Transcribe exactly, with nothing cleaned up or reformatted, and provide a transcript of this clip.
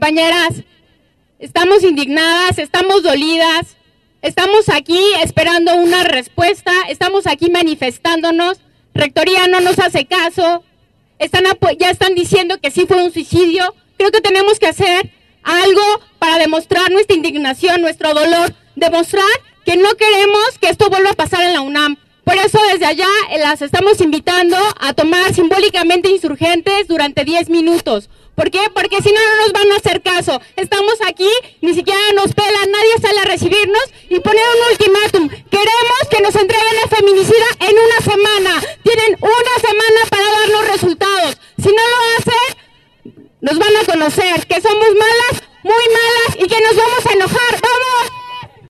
compañeras, estamos indignadas, estamos dolidas, estamos aquí esperando una respuesta, estamos aquí manifestándonos, Rectoría no nos hace caso, están ya están diciendo que sí fue un suicidio. Creo que tenemos que hacer algo para demostrar nuestra indignación, nuestro dolor, demostrar que no queremos que esto vuelva a pasar en la UNAM. Por eso desde allá las estamos invitando a tomar simbólicamente insurgentes durante diez minutos. ¿Por qué? Porque si no, no nos van a hacer caso. Estamos aquí, ni siquiera nos pelan, nadie sale a recibirnos y poner un ultimátum. Queremos que nos entreguen el feminicida en una semana.